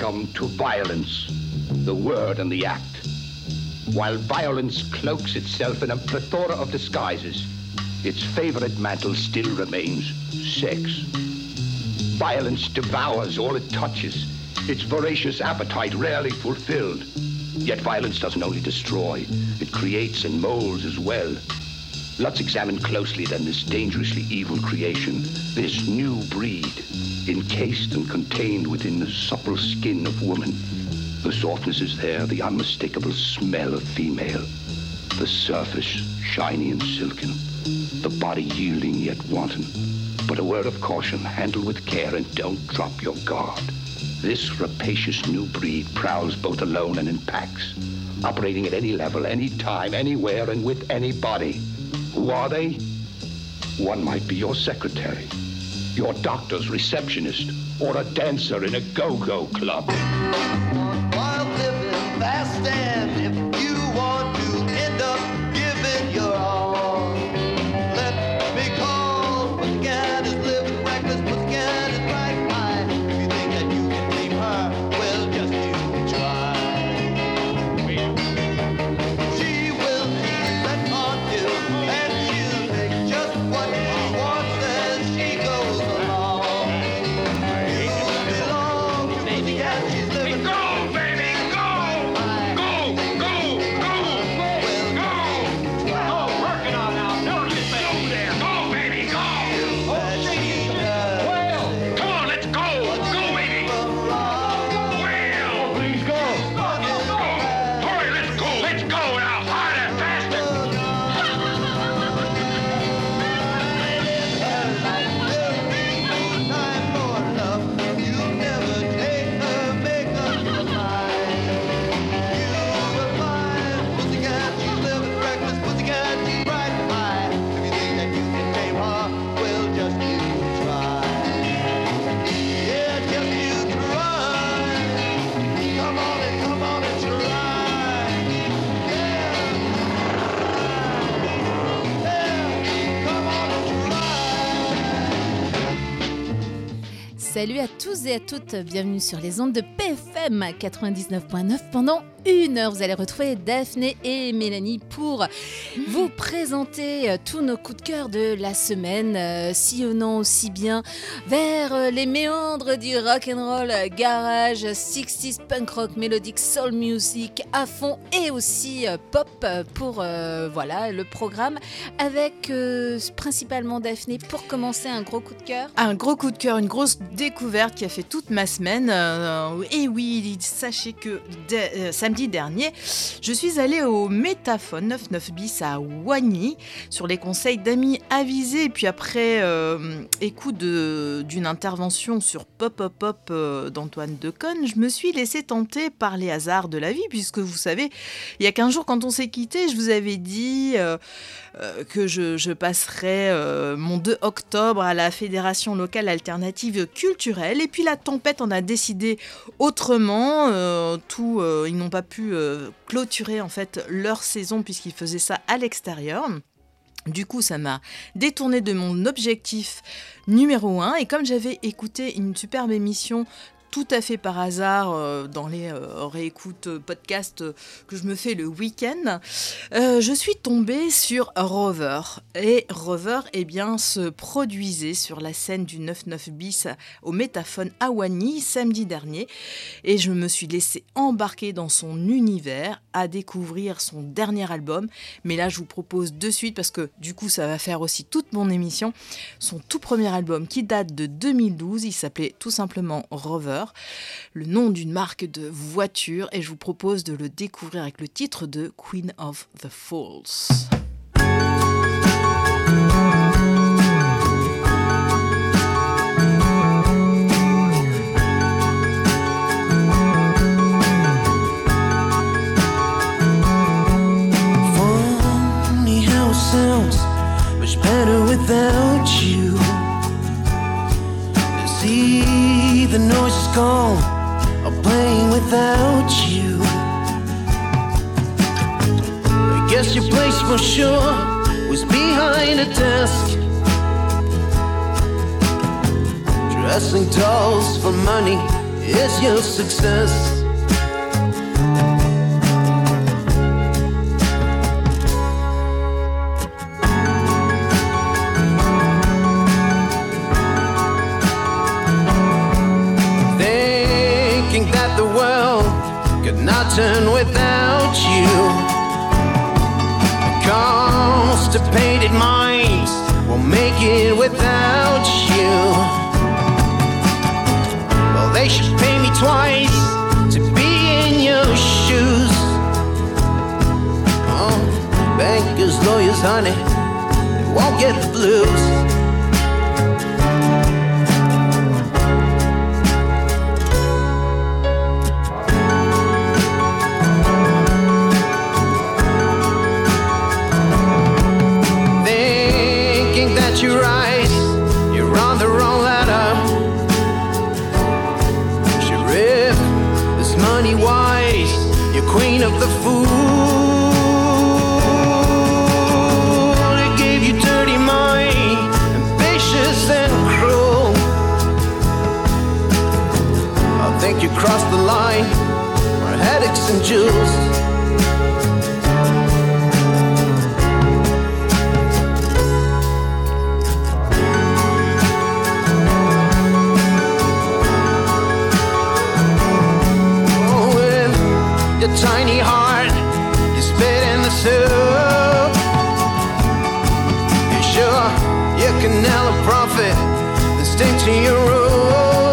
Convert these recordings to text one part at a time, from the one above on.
Welcome to violence, the word and the act. While violence cloaks itself in a plethora of disguises, its favorite mantle still remains sex. Violence devours all it touches, its voracious appetite rarely fulfilled. Yet violence doesn't only destroy, it creates and molds as well. Let's examine closely then this dangerously evil creation, this new breed, encased and contained within the supple skin of woman. The softness is there, the unmistakable smell of female. The surface, shiny and silken. The body yielding yet wanton. But a word of caution, handle with care and don't drop your guard. This rapacious new breed prowls both alone and in packs, operating at any level, any time, anywhere, and with anybody. Who are they? One might be your secretary, your doctor's receptionist, or a dancer in a go-go club. While living fast, and if you want to end up giving your all, let me call. Pussycat is living reckless, Pussycat is right by. If you think that you can tame her, well, just you try. She will keep that until, and she'll take just what she wants as she goes along. You belong to Pussycat, she's living. Go, baby, go! Go, go, go! Go! Go, work it on now. Don't you say go there. Go, baby, go! Well, come on, let's go! Go, baby! Well, please go! Go! Hurry, let's go! Let's go now! Harder, faster! Salut à tous et à toutes, bienvenue sur les ondes de PFM 99.9 pendant 1 heure. Vous allez retrouver Daphné et Mélanie pour vous présenter tous nos coups de cœur de la semaine, sillonnant aussi bien vers les méandres du rock'n'roll, garage, 60s, punk rock, mélodique, soul music à fond et aussi pop pour voilà le programme avec principalement Daphné pour commencer un gros coup de cœur. Un gros coup de cœur, une grosse découverte qui a fait toute ma semaine. Et oui, sachez que samedi dernier, je suis allée au Métaphone 99 bis à Wagny sur les conseils d'amis avisés. Et puis après écoute d'une intervention sur Pop Pop Pop d'Antoine Decaune, je me suis laissée tenter par les hasards de la vie, puisque vous savez, il y a 15 jours quand on s'est quitté, je vous avais dit que je passerai mon 2 octobre à la Fédération locale alternative culturelle. Et puis la tempête en a décidé autrement. Ils n'ont pas pu clôturer en fait leur saison puisqu'ils faisaient ça à l'extérieur. Du coup, ça m'a détourné de mon objectif numéro 1. Et comme j'avais écouté une superbe émission tout à fait par hasard dans les réécoutes podcasts que je me fais le week-end, je suis tombée sur Rover. Et Rover se produisait sur la scène du 99 bis au Métaphone à Wagny samedi dernier. Et je me suis laissée embarquer dans son univers à découvrir son dernier album. Mais là, je vous propose de suite, parce que du coup, ça va faire aussi toute mon émission, son tout premier album qui date de 2012. Il s'appelait tout simplement Rover, le nom d'une marque de voiture, et je vous propose de le découvrir avec le titre de Queen of the Falls. Funny how it sounds much better without you. See, the noise is gone, I'm playing without you. I guess your place for sure was behind a desk, dressing dolls for money is your success. Thinking that the world could not turn without you. Constipated minds won't make it without you. Well, they should pay me twice to be in your shoes. Oh, bankers, lawyers, honey, they won't get the blues. You rise, you're on the wrong ladder. Sheriff, this money wise, you're queen of the fool. It gave you dirty mind, ambitious and cruel. I think you crossed the line for headaches and jewels. Tiny heart, you spit in the soup. You sure you can nail a prophet, then stick to your rule.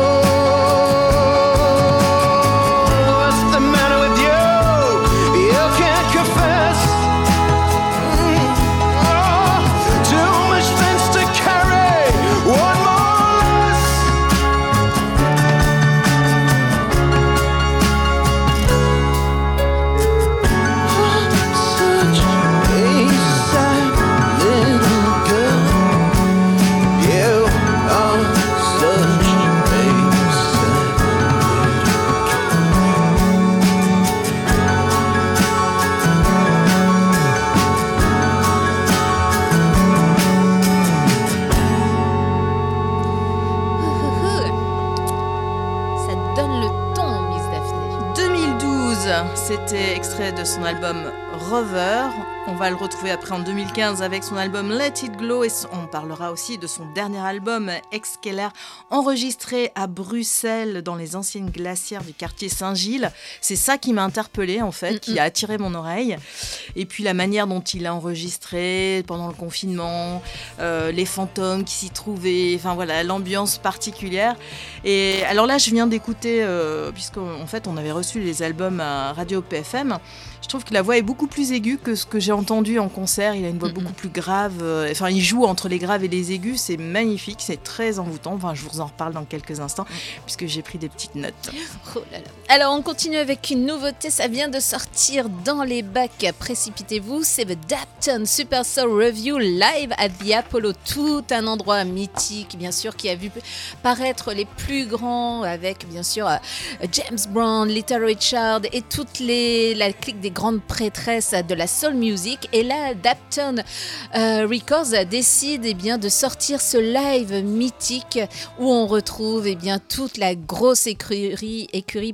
What's the matter with you? You can't confess. Oh, too much things to carry. One more less. Ça donne le ton, Miss Daphné. 2012, c'était extrait de son album Rover. On va le retrouver après en 2015 avec son album Let It Glow et on parlera aussi de son dernier album Exceller, enregistré à Bruxelles dans les anciennes glacières du quartier Saint-Gilles. C'est ça qui m'a interpellée en fait, qui a attiré mon oreille. Et puis la manière dont il a enregistré pendant le confinement, les fantômes qui s'y trouvaient, enfin voilà, l'ambiance particulière. Et alors là, je viens d'écouter, puisqu'en fait on avait reçu les albums à Radio PFM. Je trouve que la voix est beaucoup plus aiguë que ce que j'ai entendu en concert. Il a une voix beaucoup plus grave. Enfin, il joue entre les graves et les aigus. C'est magnifique, c'est très envoûtant. Enfin, je vous en reparle dans quelques instants, puisque j'ai pris des petites notes. Oh là là. Alors, on continue avec une nouveauté. Ça vient de sortir dans les bacs. Précipitez-vous. C'est The Dapton Super Soul Review live at the Apollo. Tout un endroit mythique, bien sûr, qui a vu paraître les plus grands avec, bien sûr, James Brown, Little Richard et toute la clique des grandes prêtresses de la soul music. Et là, Dapton Records décide de sortir ce live mythique où on retrouve toute la grosse écurie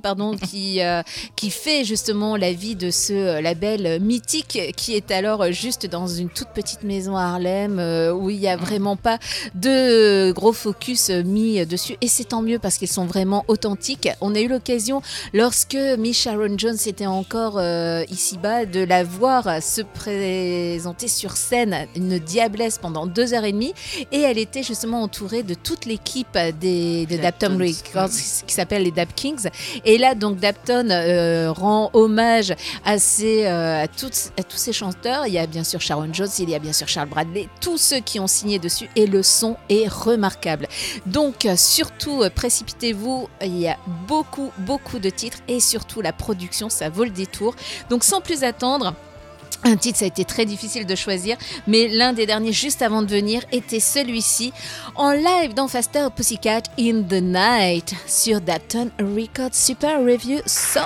qui fait justement la vie de ce label mythique qui est alors juste dans une toute petite maison à Harlem où il n'y a vraiment pas de gros focus mis dessus. Et c'est tant mieux parce qu'ils sont vraiment authentiques. On a eu l'occasion, lorsque Miss Sharon Jones était encore ici-bas, de la voir se présenter sur scène, une diablesse pendant 2h30, et elle était justement entourée de toute l'équipe de Dapton Records qui s'appelle les Dap Kings. Et là donc Dapton rend hommage à tous ces chanteurs. Il y a bien sûr Sharon Jones, il y a bien sûr Charles Bradley, tous ceux qui ont signé dessus, et le son est remarquable. Donc surtout précipitez-vous, il y a beaucoup de titres et surtout la production, ça vaut le détour. Donc sans plus attendre, un titre, ça a été très difficile de choisir, mais l'un des derniers juste avant de venir était celui-ci, en live dans Faster Pussycat in the Night sur Dapton Records Super Review Soul.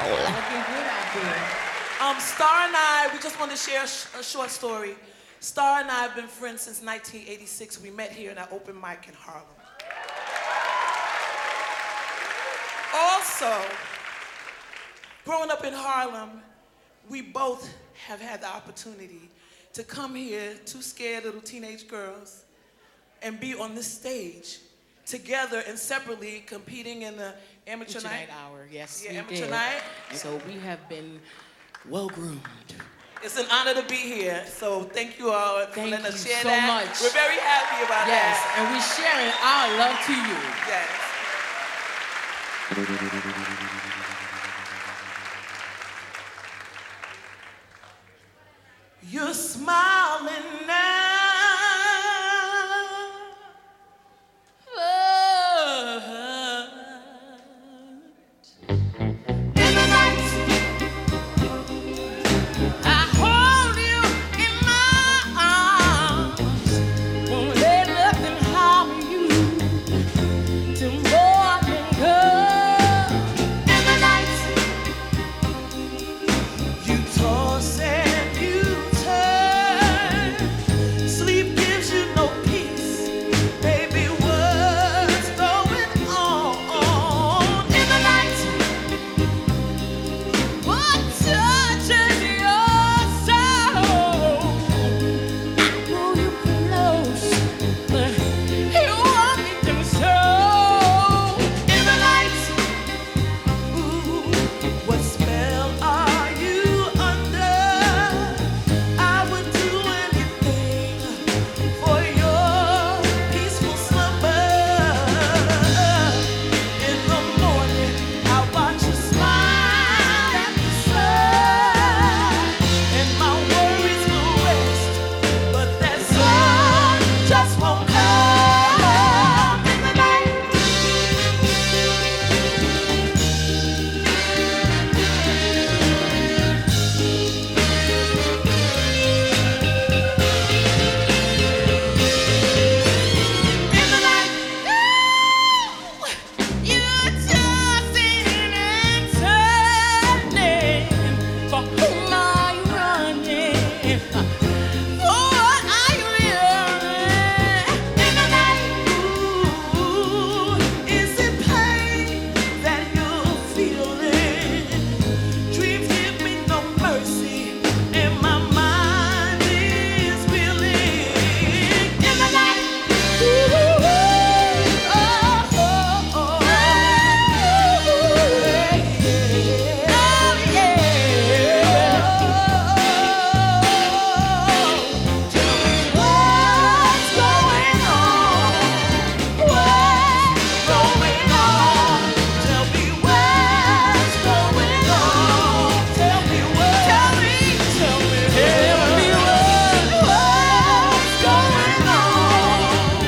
Star and I, we just want to share a short story. Star and I have been friends since 1986. We met here in an open mic in Harlem. Also, growing up in Harlem, we both have had the opportunity to come here, two scared little teenage girls, and be on this stage together and separately competing in the amateur night hour. Yes, Yeah, we amateur did. night. So we have been well groomed. It's an honor to be here. So thank you all for Thank letting us you share so that. much. We're very happy about Yes, that. and we're sharing our love to you. Yes. You're smiling now. In the night, I hold you in my arms. Won't let nothing harm you till morning comes. In the night, you toss and you turn. Sleep gives you no peace. Baby, what's going on? In the night, what touches your soul? I pull you close, you want me to so. In the night, ooh, what spell are you under? I would do anything for your peaceful slumber. In the morning, I watch you smile at the sun, and my worries will rest. But that sun just won't come in the night. In the night, you're tossing and turning. For whom are you running? For what are you running? In the night, ooh, is it pain that you're feeling? Dreams give me no mercy, and my mind is reeling. In the night, ooh, oh, oh, oh, oh, Tell me what's going on? What's going on? Tell me what's going on. Tell me what. Tell me what's going on.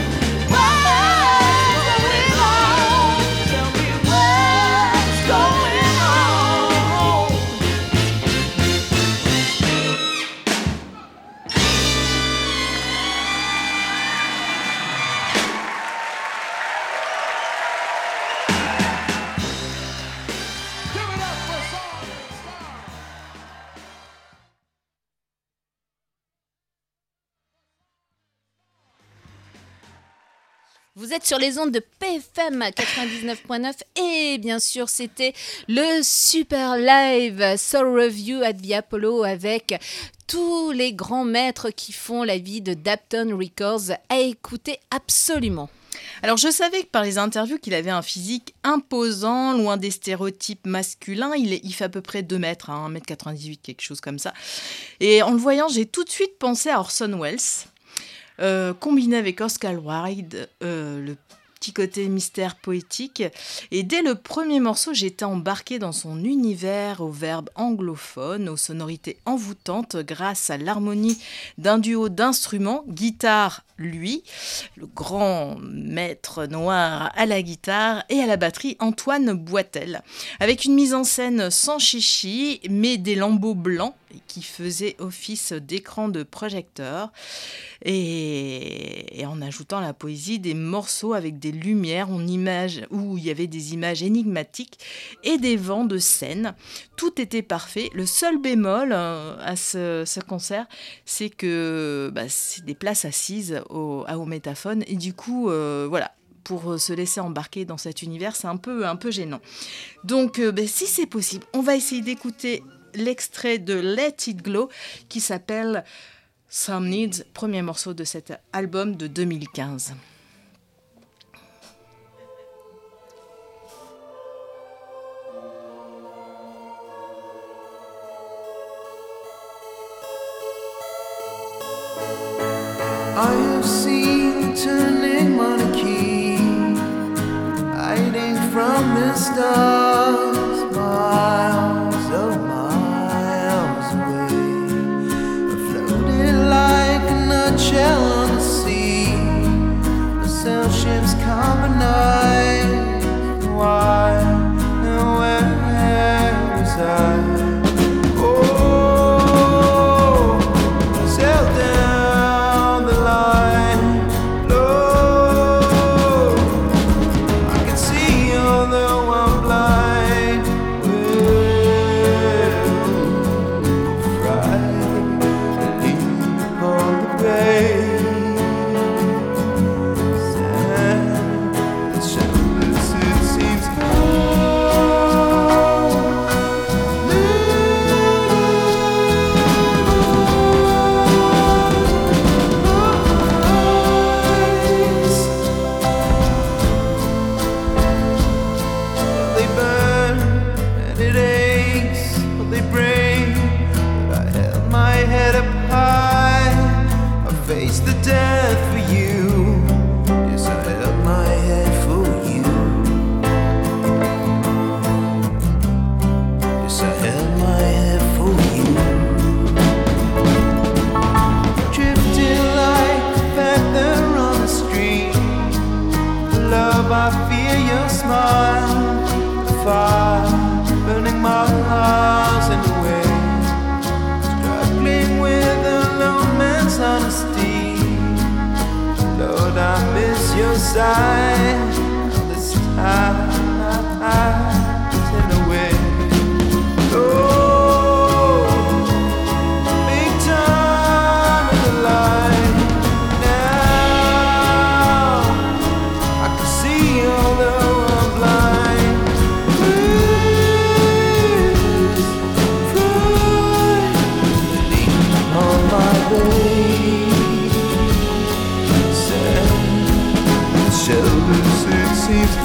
Tell me what's going on. Vous êtes sur les ondes de PFM 99.9 et bien sûr c'était le super live Soul Review at the Apollo avec tous les grands maîtres qui font la vie de Dapton Records à écouter absolument. Alors je savais que par les interviews qu'il avait un physique imposant, loin des stéréotypes masculins. Il fait à peu près 2 mètres, 1m98, quelque chose comme ça. Et en le voyant, j'ai tout de suite pensé à Orson Welles. Combiné avec Oscar Wilde, le petit côté mystère poétique. Et dès le premier morceau, j'étais embarquée dans son univers, aux verbes anglophones, aux sonorités envoûtantes, grâce à l'harmonie d'un duo d'instruments, guitare, lui, le grand maître noir à la guitare, et à la batterie, Antoine Boitel. Avec une mise en scène sans chichi, mais des lambeaux blancs qui faisaient office d'écran de projecteur. Et en ajoutant la poésie des morceaux avec des lumières où il y avait des images énigmatiques et des vents de scène. Tout était parfait. Le seul bémol à ce concert, c'est que c'est des places assises au Métaphone. Et du coup, voilà, pour se laisser embarquer dans cet univers, c'est un peu gênant. Donc, si c'est possible, on va essayer d'écouter l'extrait de Let It Glow qui s'appelle Some Needs, premier morceau de cet album de 2015. I have seen turning monarchy, hiding from the stars, miles away, floated like a nutshell on the sea. The sail ships carbonized. Why and where was I? Your side all this time in the wind. Oh, big time in the light. Now I can see although I'm blind. Please, fly on my way. Shelters, it seems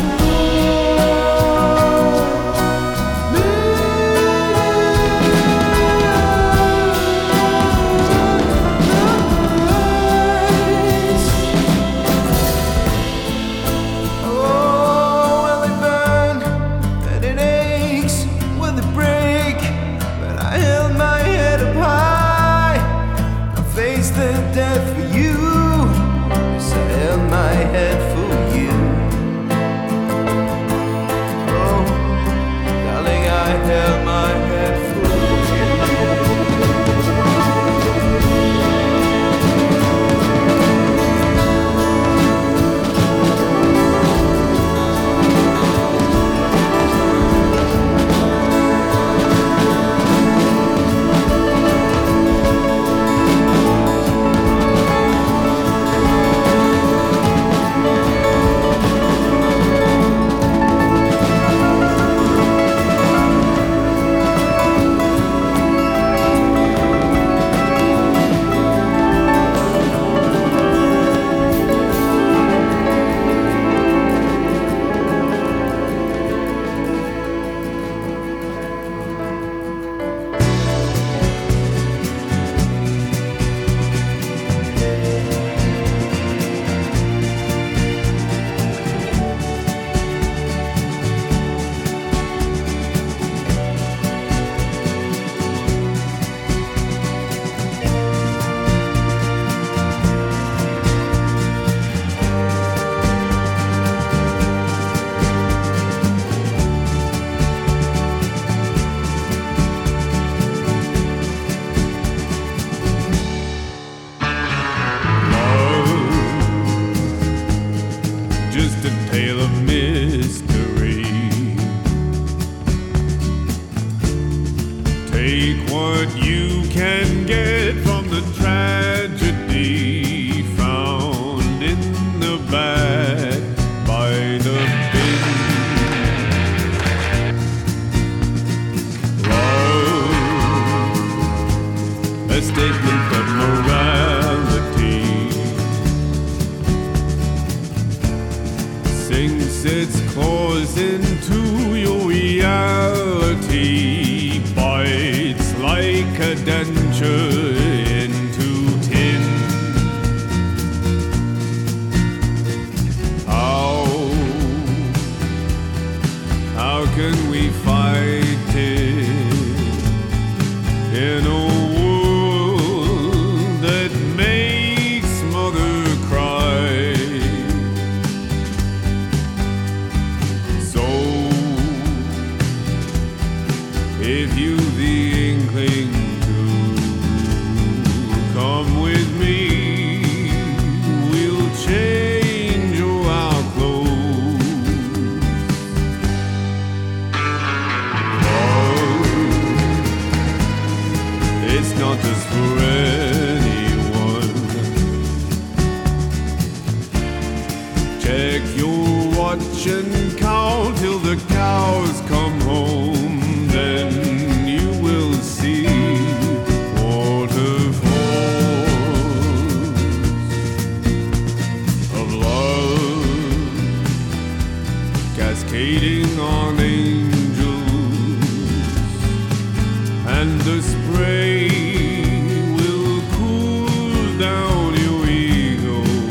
statement but morality sinks its claws into your reality, bites like a denture into tin. How can we fight it in a world that makes mother cry? So, if you've the inkling to come with me, we'll change all our clothes. It's not just for anyone. Check your watch and count till the cows come home. Then you will see waterfalls of love cascading on angels, and the spray will cool down your egos.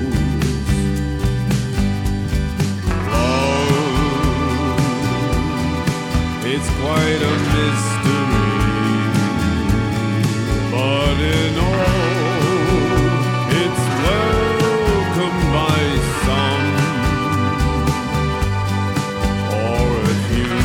Love, it's quite a mystery, but in all, it's welcome by some or a few.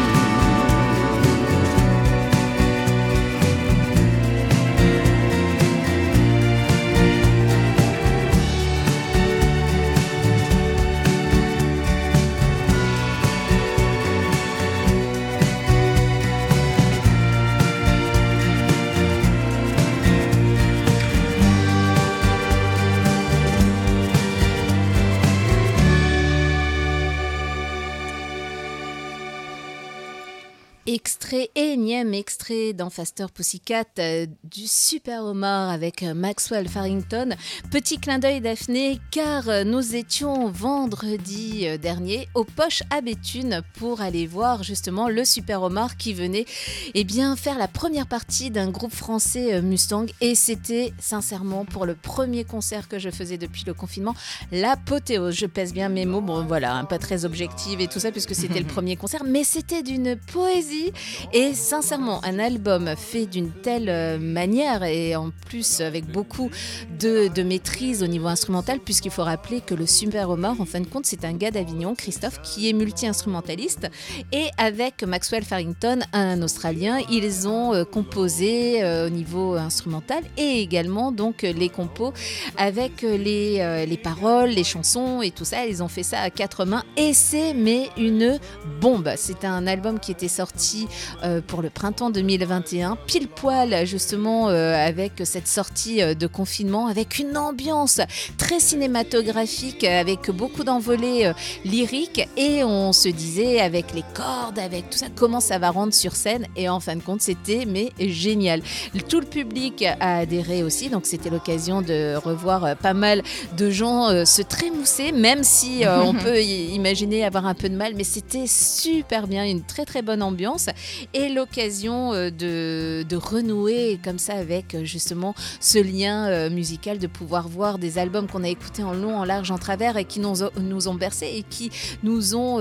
Énième extrait dans Faster Pussycat du Super Omar avec Maxwell Farrington. Petit clin d'œil Daphné, car nous étions vendredi dernier au Poche à Béthune pour aller voir justement le Super Omar qui venait faire la première partie d'un groupe français Mustang, et c'était sincèrement pour le premier concert que je faisais depuis le confinement l'apothéose. Je pèse bien mes mots, bon voilà, pas très objective et tout ça puisque c'était le premier concert, mais c'était d'une poésie. Et sincèrement, un album fait d'une telle manière et en plus avec beaucoup de maîtrise au niveau instrumental, puisqu'il faut rappeler que le Super Omar, en fin de compte, c'est un gars d'Avignon, Christophe, qui est multi-instrumentaliste, et avec Maxwell Farrington, un Australien, ils ont composé au niveau instrumental et également donc les compos avec les paroles, les chansons et tout ça. Ils ont fait ça à quatre mains et c'est une bombe. C'est un album qui était sorti pour le printemps 2021, pile poil justement avec cette sortie de confinement, avec une ambiance très cinématographique, avec beaucoup d'envolées lyriques, et on se disait avec les cordes, avec tout ça, comment ça va rendre sur scène, et en fin de compte c'était génial. Tout le public a adhéré aussi, donc c'était l'occasion de revoir pas mal de gens se trémousser, même si on peut imaginer avoir un peu de mal, mais c'était super bien, une très très bonne ambiance, et l'occasion de renouer comme ça avec justement ce lien musical, de pouvoir voir des albums qu'on a écoutés en long, en large, en travers, et qui nous ont bercés et qui nous ont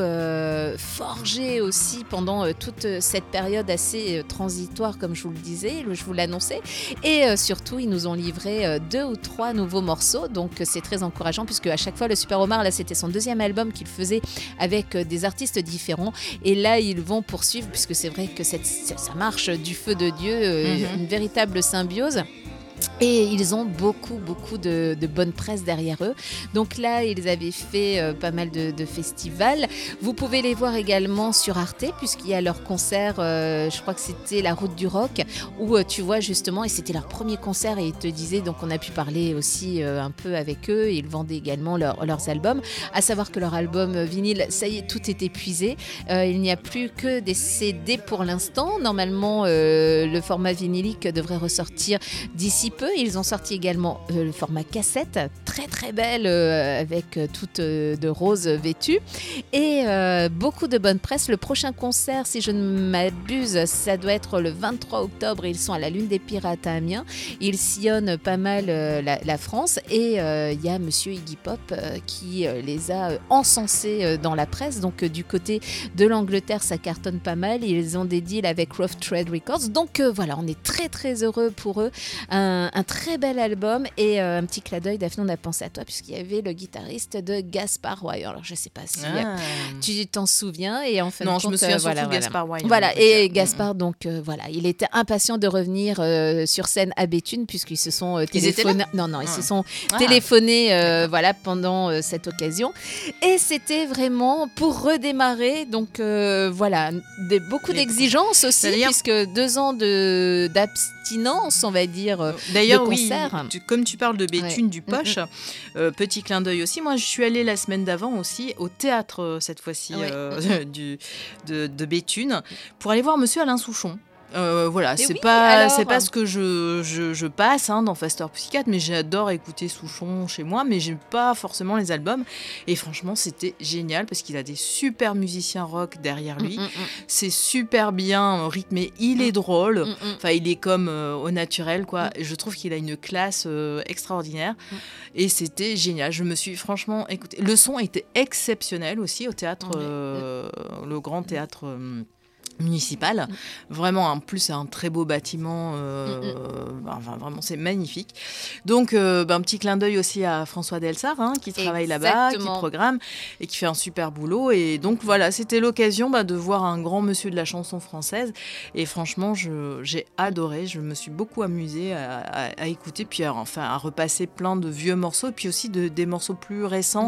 forgés aussi pendant toute cette période assez transitoire, comme je vous le disais, je vous l'annonçais, et surtout ils nous ont livré 2 ou 3 nouveaux morceaux, donc c'est très encourageant puisque à chaque fois le Super Omar, là c'était son deuxième album qu'il faisait avec des artistes différents, et là ils vont poursuivre puisque c'est vrai que ça marche du feu de Dieu, une véritable symbiose. Et ils ont beaucoup de bonne presse derrière eux. Donc là, ils avaient fait pas mal de festivals. Vous pouvez les voir également sur Arte, puisqu'il y a leur concert, je crois que c'était La Route du Rock, où tu vois justement, et c'était leur premier concert, et ils te disaient, donc on a pu parler aussi un peu avec eux, et ils vendaient également leurs albums. À savoir que leur album vinyle, ça y est, tout est épuisé. Il n'y a plus que des CD pour l'instant. Normalement, le format vinylique devrait ressortir d'ici peu. Ils ont sorti également le format cassette, très très belle, avec toute de rose vêtue, et beaucoup de bonne presse. Le prochain concert, si je ne m'abuse, ça doit être le 23 octobre. Ils sont à la Lune des Pirates à Amiens. Ils sillonnent pas mal la France, et il y a Monsieur Iggy Pop qui les a encensés dans la presse. Donc du côté de l'Angleterre, ça cartonne pas mal. Ils ont des deals avec Rough Trade Records. Donc voilà, on est très très heureux pour eux. Un très bel album, et un petit clin d'œil, Daphné, on a pensé à toi puisqu'il y avait le guitariste de Gaspard Why. Alors je sais pas si tu t'en souviens, et en fin de compte, je me souviens surtout de Gaspard Why. Voilà, et Gaspard, donc voilà, il était impatient de revenir sur scène à Béthune, puisqu'ils se sont téléphonés. Ils se sont téléphonés voilà, pendant cette occasion, et c'était vraiment pour redémarrer. Donc voilà, beaucoup d'exigences aussi, puisque 2 ans d'abstinence, on va dire. D'ailleurs, oui, comme tu parles de Béthune, du Poche, petit clin d'œil aussi. Moi, je suis allée la semaine d'avant aussi au théâtre, cette fois-ci, de Béthune, pour aller voir Monsieur Alain Souchon. Voilà, c'est pas ce que je passe dans Faster Pussycat, mais j'adore écouter Souchon chez moi, mais j'aime pas forcément les albums. Et franchement, c'était génial parce qu'il a des super musiciens rock derrière lui. C'est super bien rythmé, il est drôle. Enfin, il est comme au naturel, quoi. Je trouve qu'il a une classe extraordinaire, et c'était génial. Je me suis franchement écoutée. Le son était exceptionnel aussi au théâtre, le grand théâtre municipal. Vraiment, en plus, c'est un très beau bâtiment. Enfin, vraiment, c'est magnifique. Donc, un petit clin d'œil aussi à François Delsart, qui travaille là-bas, qui programme et qui fait un super boulot. Et donc, voilà, c'était l'occasion de voir un grand monsieur de la chanson française. Et franchement, j'ai adoré. Je me suis beaucoup amusée à écouter, puis à repasser plein de vieux morceaux, et puis aussi des morceaux plus récents,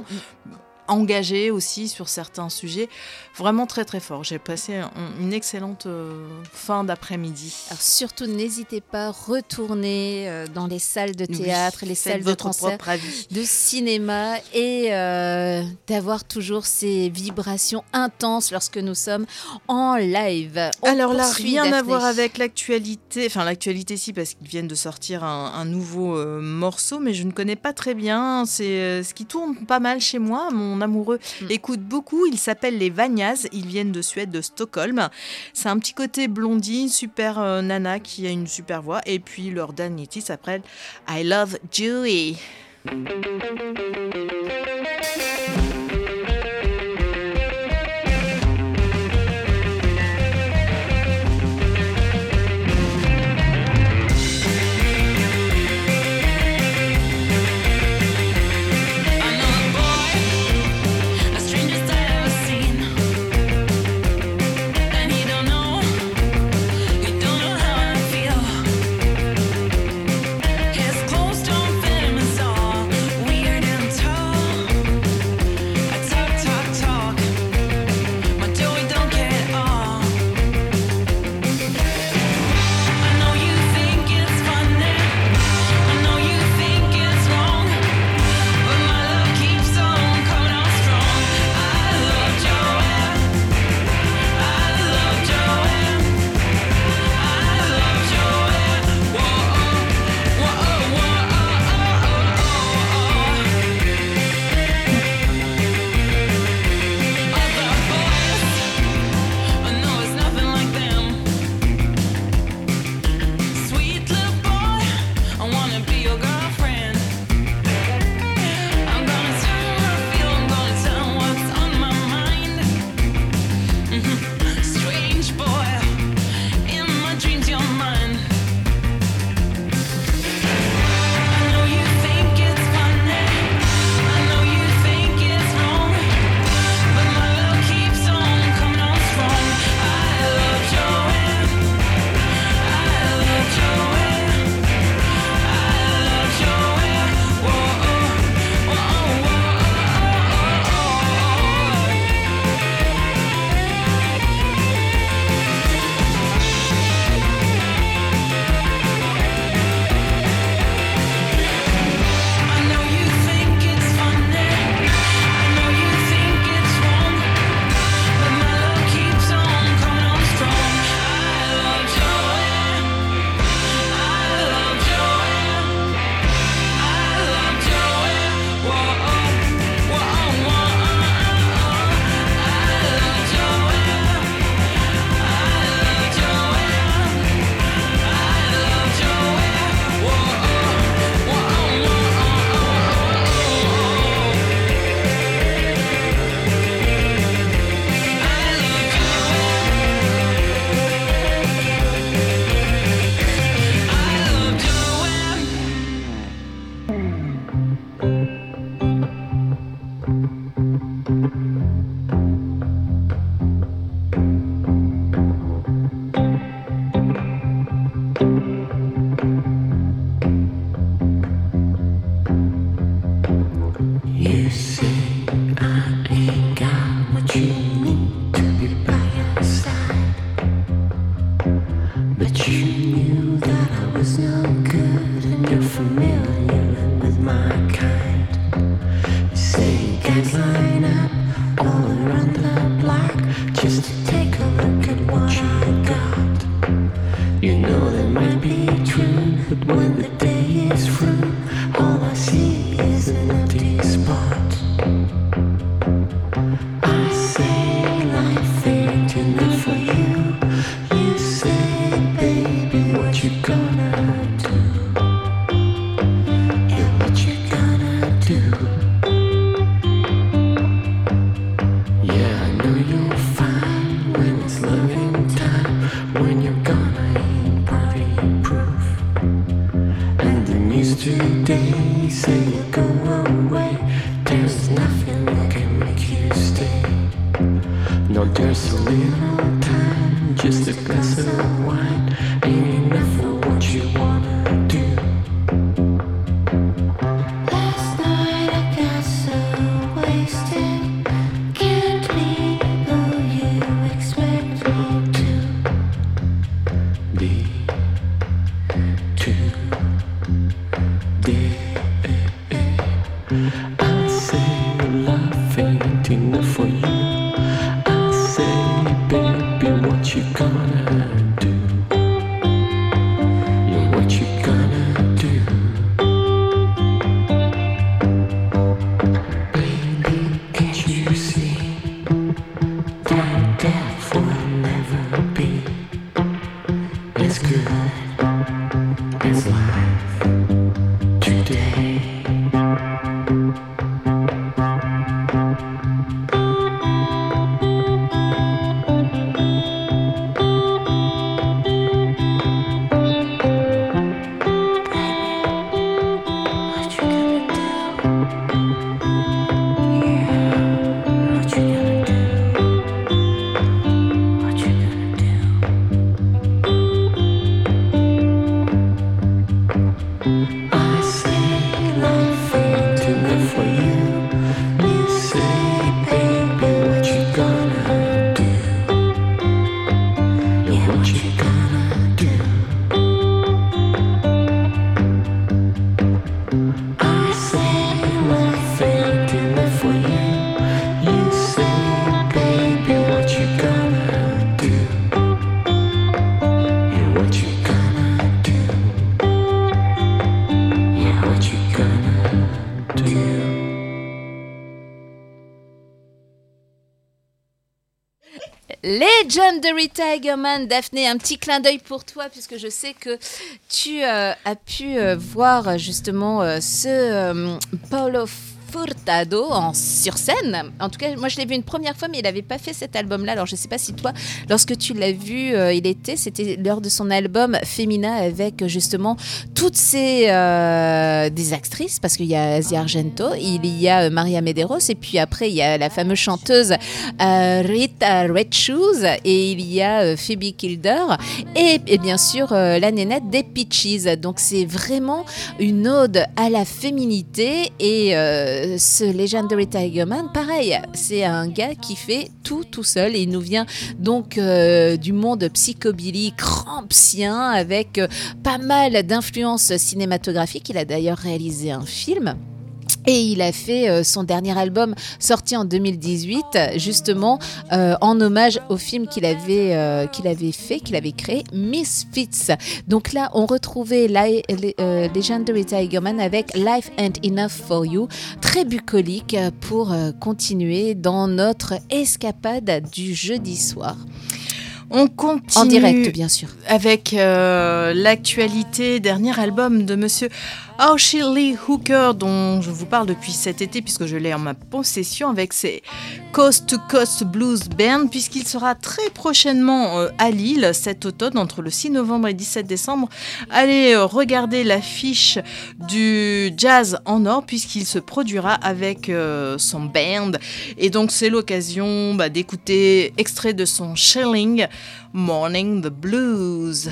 engagé aussi sur certains sujets, vraiment très très fort. J'ai passé une excellente fin d'après-midi. Alors surtout, n'hésitez pas à retourner dans les salles de théâtre, les salles de concert, de cinéma, et d'avoir toujours ces vibrations intenses lorsque nous sommes en live. Alors là, rien à voir avec l'actualité, enfin l'actualité si, parce qu'ils viennent de sortir un nouveau morceau, mais je ne connais pas très bien. C'est ce qui tourne pas mal chez moi. Mon amoureux écoute beaucoup. Il s'appelle les Vagnaz. Ils viennent de Suède, de Stockholm. C'est un petit côté blondine, super nana qui a une super voix. Et puis leur dernier titre s'appelle I Love Julie. His clothes don't fit him at all. Weird and tall. But you knew that I was no good, and you're familiar with my kind. You say guys line up all around the block just to take a look at what I got. You know that might be true, but when the day is through, all I see is an empty spot. I say life ain't enough for you. You say, baby, what you gonna do? And what you gonna do? Yeah, I know you'll find when it's loving time, when you're gonna ain't party proof. And the news today say you go away. There's nothing that can make you stay. No, there's a little time, just a glass of wine ain't enough for what you wanna do. Last night I got so wasted, can't be who you expect me to be. I say love ain't enough for you. I say, baby, what you gonna do? Yeah, what you gonna do? Baby, can't you see that death will never be as good as life today? Legendary Tigerman, Daphné, un petit clin d'œil pour toi puisque je sais que tu as pu voir justement ce Paulo Furtado sur scène. En tout cas, moi je l'ai vu une première fois, mais il n'avait pas fait cet album-là. Alors je ne sais pas si toi, lorsque tu l'as vu, c'était lors de son album Femina avec justement toutes ces des actrices, parce qu'il y a Asia Argento, il y a Maria Medeiros, et puis après il y a la fameuse chanteuse Rita Red Shoes, et il y a Phoebe Kilder, et bien sûr la nénette des Peaches. Donc c'est vraiment une ode à la féminité, et ce Legendary Tigerman, pareil, c'est un gars qui fait tout seul, et il nous vient donc du monde psychobilly crampsien avec pas mal d'influences cinématographiques. Il a d'ailleurs réalisé un film. Et il a fait son dernier album sorti en 2018, justement en hommage au film qu'il avait créé, Misfits. Donc là, on retrouvait Legendary Tigerman avec Life Ain't Enough for You, très bucolique pour continuer dans notre escapade du jeudi soir. On continue en direct, bien sûr, avec l'actualité, dernier album de monsieur Herschel Lee Hooker, dont je vous parle depuis cet été puisque je l'ai en ma possession, avec ses Coast to Coast Blues Band, puisqu'il sera très prochainement à Lille cet automne, entre le 6 novembre et 17 décembre. Allez regarder l'affiche du Jazz en Or, puisqu'il se produira avec son band, et donc c'est l'occasion d'écouter extrait de son Shelling, Morning the Blues.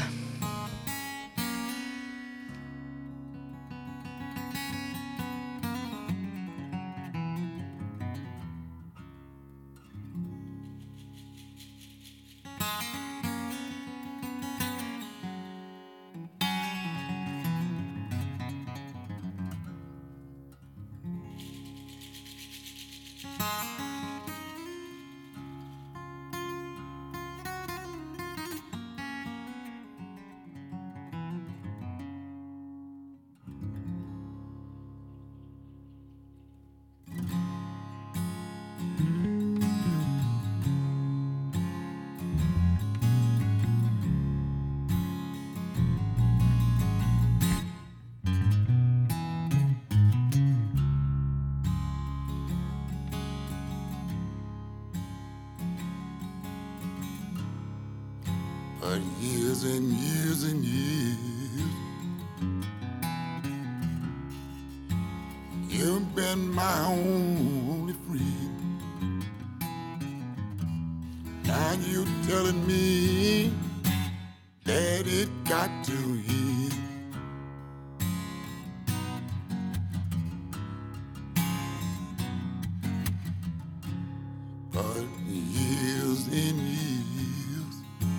But years and years and years, you've been my only friend. Now you telling me that it got to end. But years and years,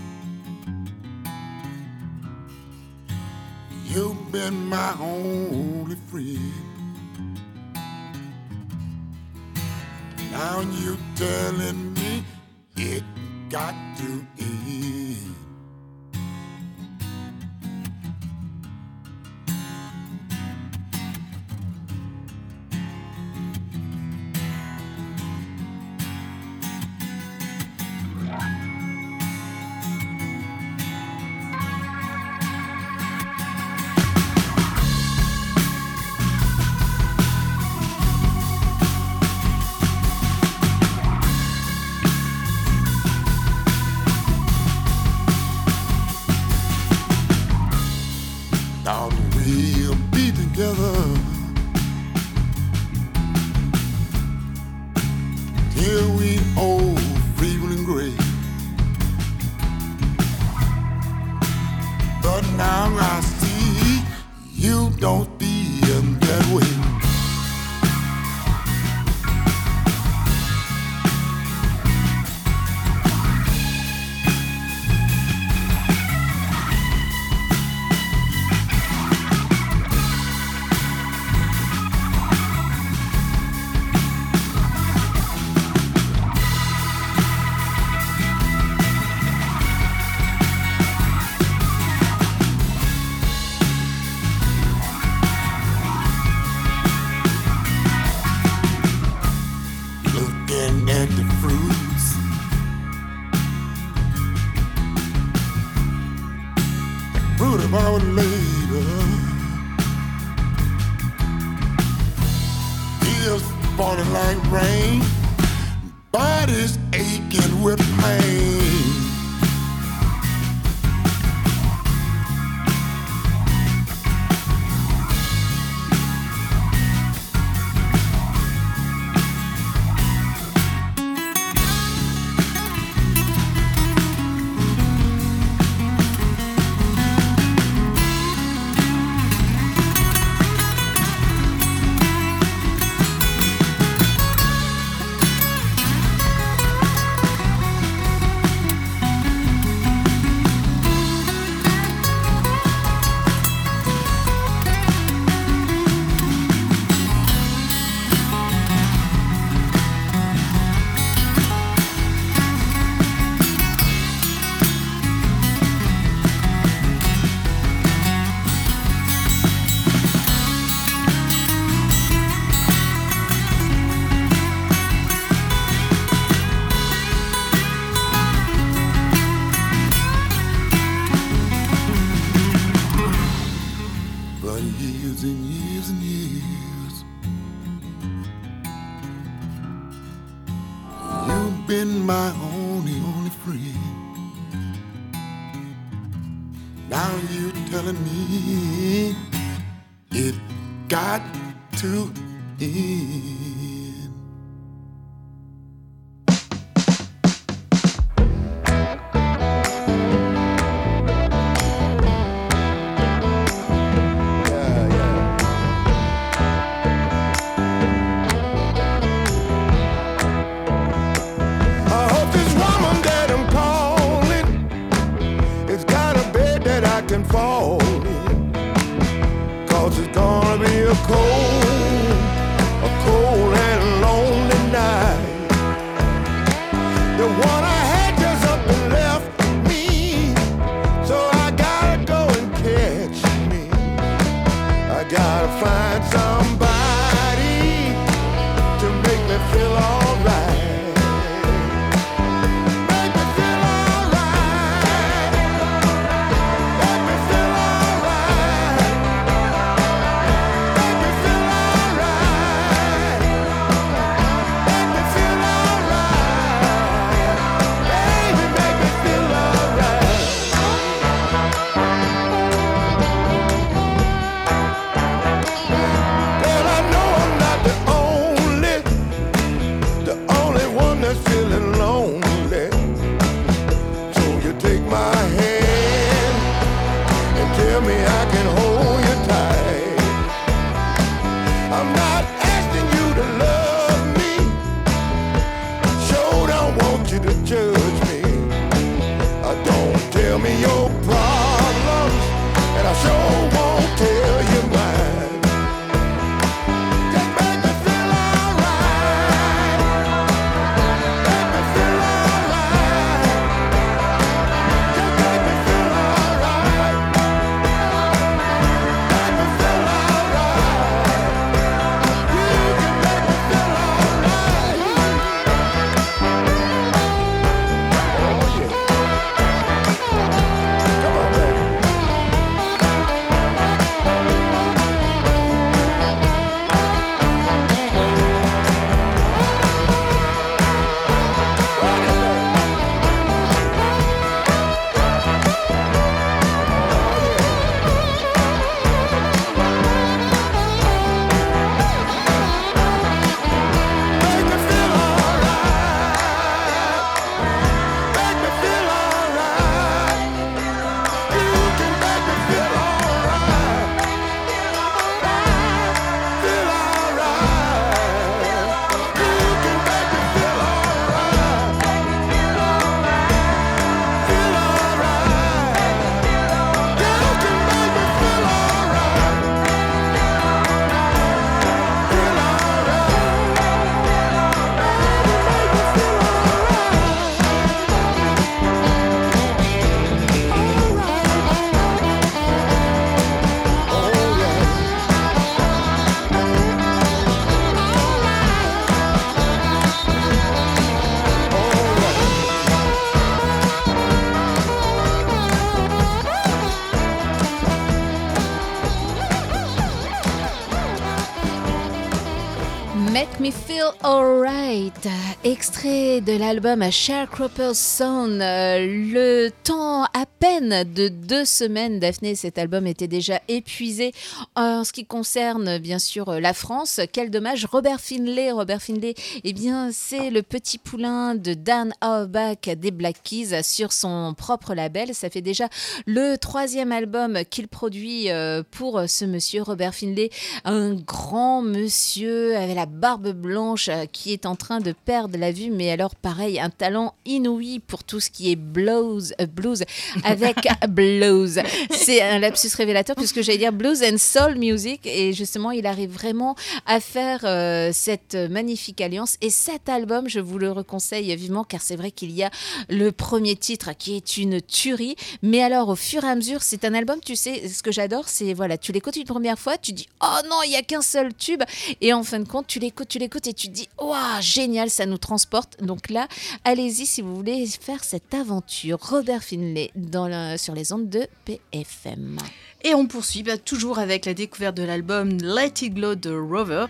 you've been my only friend. Now you telling me it got to end. Thought we'll be together till we old, feeble and gray. But now I see you don't feel that way. Looking at the fruits, fruit of our labor, tears falling like rain, bodies aching with pain. But years and years and years, you've been my only friend. Now you telling me it got to end. I hope this woman that I'm calling has got a bed that I can fall in. 'Cause it's gonna be a cold and lonely night. The one I had just up and left me, so I gotta go and catch me. I gotta find somebody to make me feel alright. Make me feel alright. Make me feel alright. Make me feel alright. Make me feel alright. no problems, and I sure won't tell you mine. Just make me feel alright. Make me feel alright. Just make me feel alright. Make me feel alright. You can make me feel alright. Oh yeah. Come on, baby. Make me feel alright. Make me feel alright. You can make me feel alright. Feel alright. You can make me feel alright. Feel alright. You can make me feel alright. Feel Make Me Feel Alright, extrait de l'album A Sharecropper's Song. Le temps à peine de 2 semaines, Daphné, cet album était déjà épuisé. En ce qui concerne bien sûr la France, quel dommage. Robert Finlay, eh bien c'est le petit poulain de Dan Auerbach des Black Keys sur son propre label. Ça fait déjà le 3e album qu'il produit pour ce monsieur Robert Finlay, un grand monsieur avec la barbe blanche qui est en train de perdre la vue, mais alors pareil, un talent inouï pour tout ce qui est blues avec blues. C'est un lapsus révélateur puisque j'allais dire blues and soul music, et justement il arrive vraiment à faire cette magnifique alliance, et cet album je vous le reconseille vivement, car c'est vrai qu'il y a le premier titre qui est une tuerie, mais alors au fur et à mesure c'est un album, tu sais ce que j'adore, c'est voilà, tu l'écoutes une première fois, tu dis oh non il y a qu'un seul tube, et en fin de compte tu l'écoutes et tu te dis waouh génial, ça nous transporte. Donc là allez-y si vous voulez faire cette aventure. Robert Finlay sur les ondes de PFM. Et on poursuit toujours avec la découverte de l'album Let It Glow de Rover,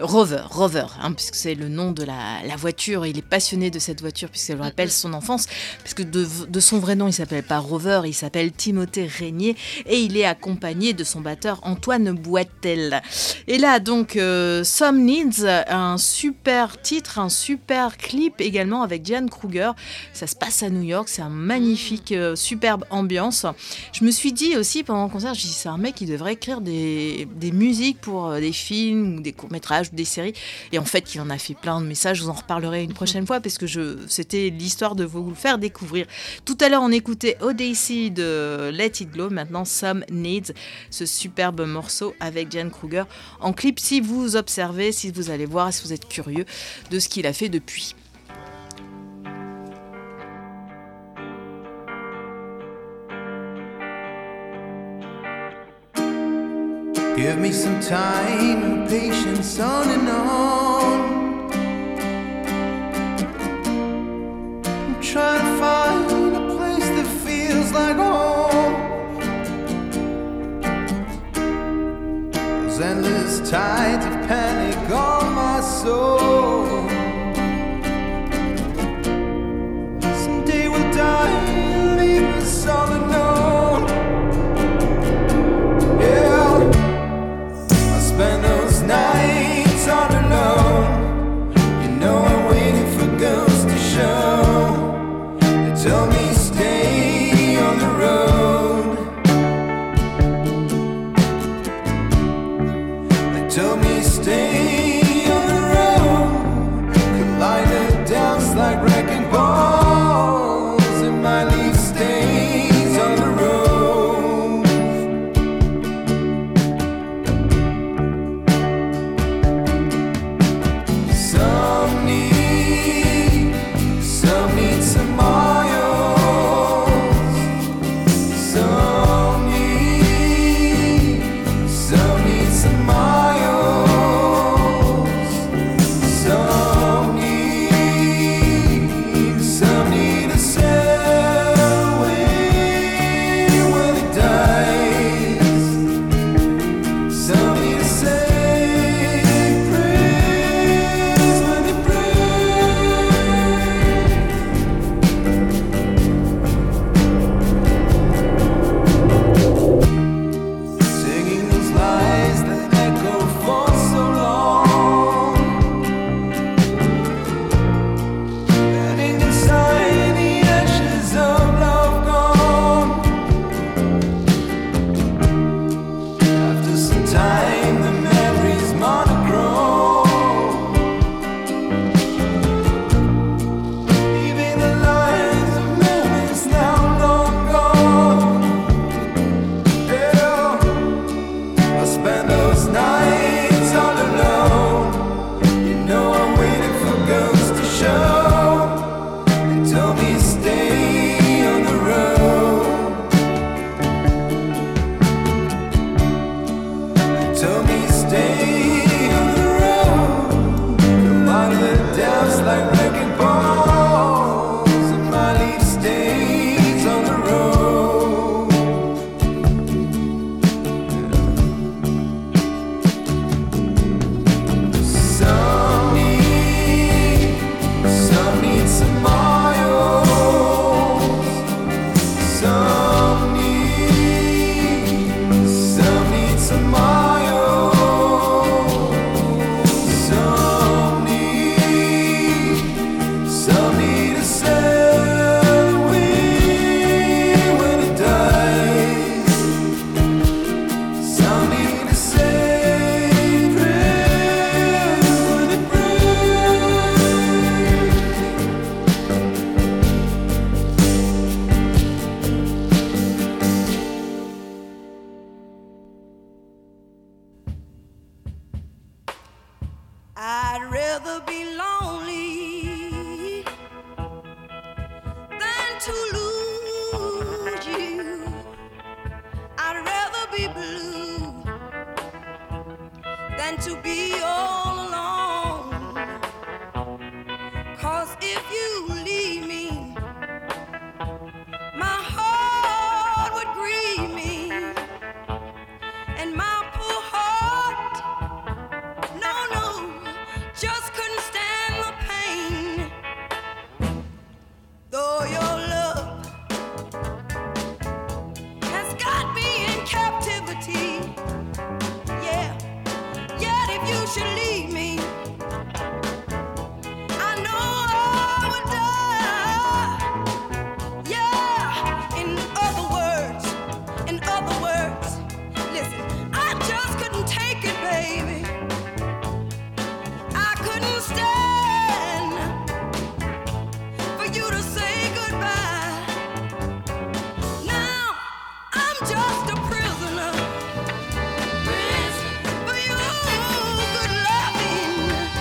puisque c'est le nom de la voiture. Il est passionné de cette voiture puisqu'elle rappelle son enfance, puisque de son vrai nom il s'appelle pas Rover, il s'appelle Timothée Régnier, et il est accompagné de son batteur Antoine Boitel. Et là donc Some Needs, un super titre, un super clip également avec Diane Kruger. Ça se passe à New York, c'est un magnifique superbe ambiance. Je me suis dit aussi pendant le concert, c'est un mec qui devrait écrire des musiques pour des films ou des courts-métrages ou des séries, et en fait il en a fait plein de messages. Je vous en reparlerai une prochaine fois parce que c'était l'histoire de vous le faire découvrir. Tout à l'heure on écoutait Odyssey de Let It Glow, maintenant Some Needs, ce superbe morceau avec Diane Kruger en clip. Si vous observez, si vous allez voir, si vous êtes curieux de ce qu'il a fait depuis. Give me some time and patience on and on. I'm trying to find a place that feels like home. Those endless tides of panic on my soul. Someday we'll die and leave us all alone. Yeah. Spend those nights all alone. You know I'm waiting for girls to show. They tell me stay on the road. They tell me stay on the road. rather be lonely than to lose you. I'd rather be blue than to be all alone. 'Cause if you leave me, my heart would grieve me, and my poor heart, no, no, just couldn't stand the pain. Though your love has got me in captivity, yeah, yet if you should leave me, I know I would die. Yeah, in other words, listen, I just couldn't take it, baby. I couldn't stand for you to say goodbye. Now I'm just a prisoner for your good loving.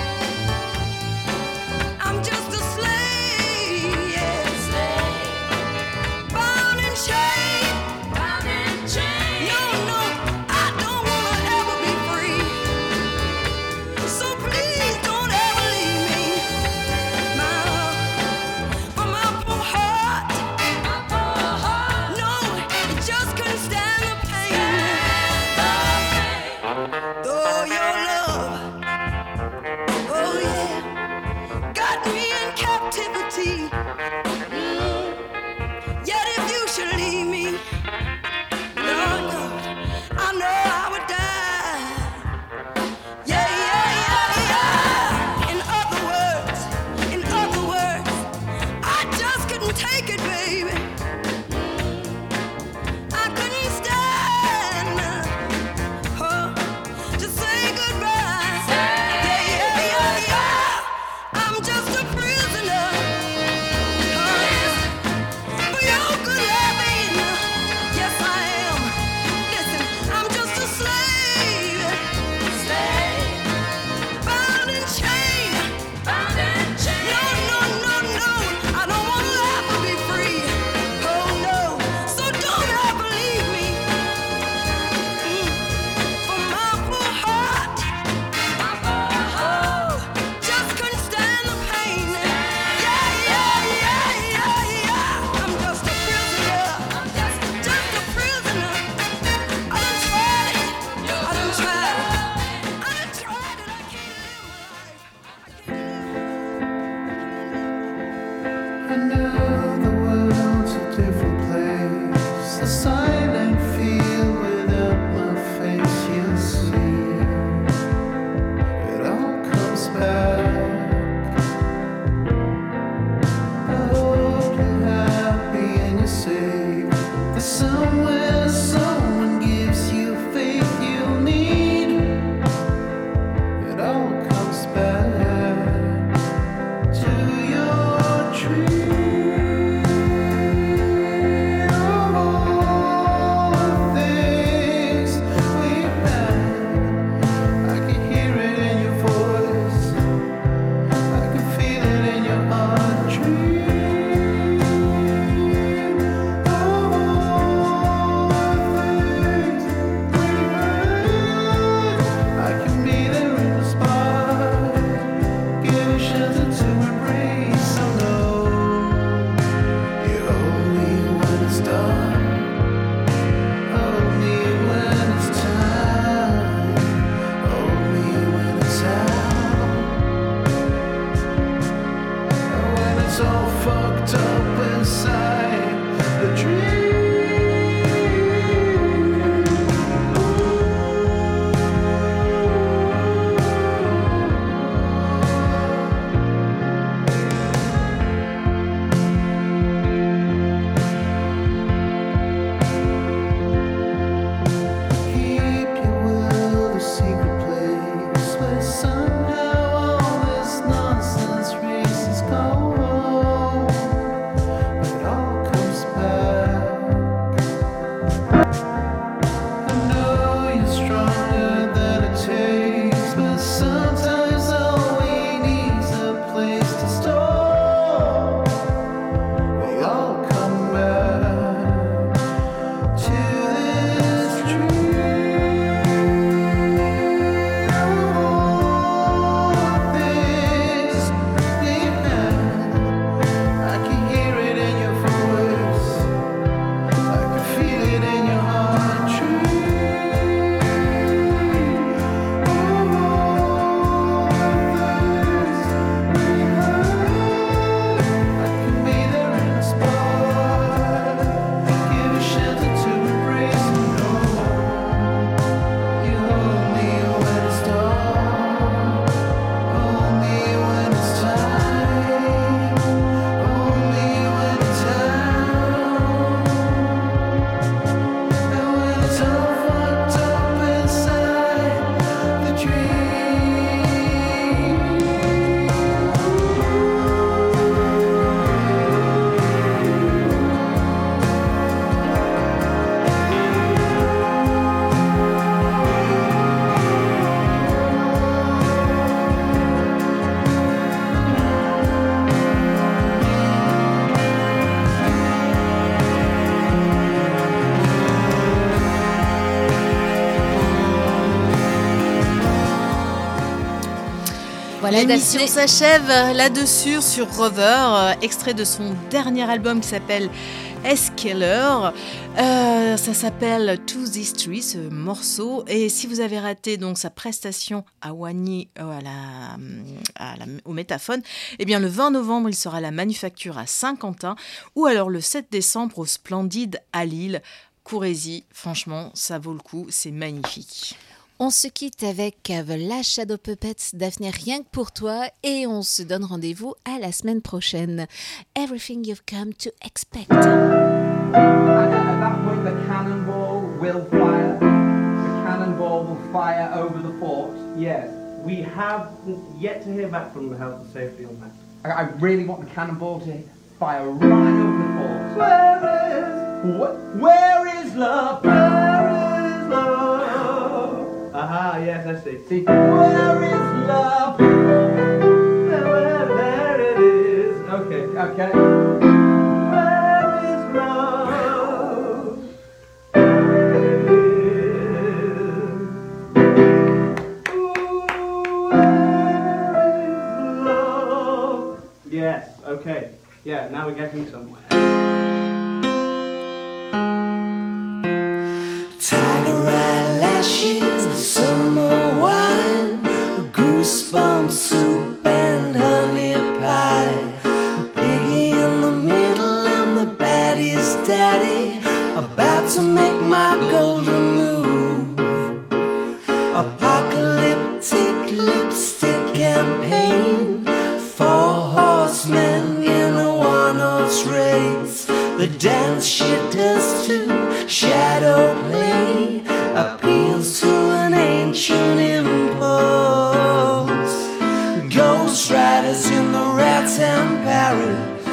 I'm just a slave, yes, bound and chained. No, no, I don't wanna ever be free. So please don't ever leave me, my love, for my poor heart. No, it just couldn't stand the pain. Though your love, oh yeah, got me in captivity. Yet if you should leave me, no, no, I know I would die. Yeah, yeah, yeah, yeah. In other words, I just couldn't take it, baby. I couldn't stand to say goodbye. Yeah, yeah, yeah, yeah. I'm just a prisoner for your good loving. Yes, I am. Listen, I'm just a slave, bound and chained. No, no, no, no, I don't want to ever be free. Oh no, so don't ever leave me. For my poor heart, oh, just couldn't stand the pain. Yeah, yeah, yeah, yeah, yeah. I'm just a prisoner, just a prisoner. I done tried it, I done tried it, I can't live my life. I know the world's a different place, a silent field without my face. You'll see, it all comes back. I hope you're happy and you're safe. There's somewhere someone gives you faith you'll need. It all comes back to your dream of all the things we've had. I can hear it in your voice, I can feel it in your heart. Dream of all the things Voilà, L'émission Daphné. s'achève là-dessus sur Rover, extrait de son dernier album qui s'appelle Escaler. Ça s'appelle To This Tree, ce morceau. Et si vous avez raté donc sa prestation à Wany, au Métaphone, eh bien le 20 novembre, il sera à la Manufacture à Saint-Quentin, ou alors le 7 décembre au Splendide à Lille. Courez-y, franchement, ça vaut le coup, c'est magnifique. On se quitte avec The Last Shadow Puppets, Daphné, rien que pour toi, et on se donne rendez-vous à la semaine prochaine. Everything you've come to expect. And at that point, the cannonball will fire. The cannonball will fire over the fort. Yes. We have yet to hear back from the health and safety on that. I really want the cannonball to fire right over the fort. Where is love? Where is love? Aha, yes, I see. See, where is love? There it is. Okay. Where is love? Yes, okay. Yeah, now we're getting somewhere. Tiger eyelashes, summer wine, goosebumps soup and honey pie. Piggy in the middle and the baddie's daddy, about to make my golden move. Apocalyptic lipstick campaign, 4 horsemen in a 1-horse race. The dance she does to shadow play appeals to an ancient emotion.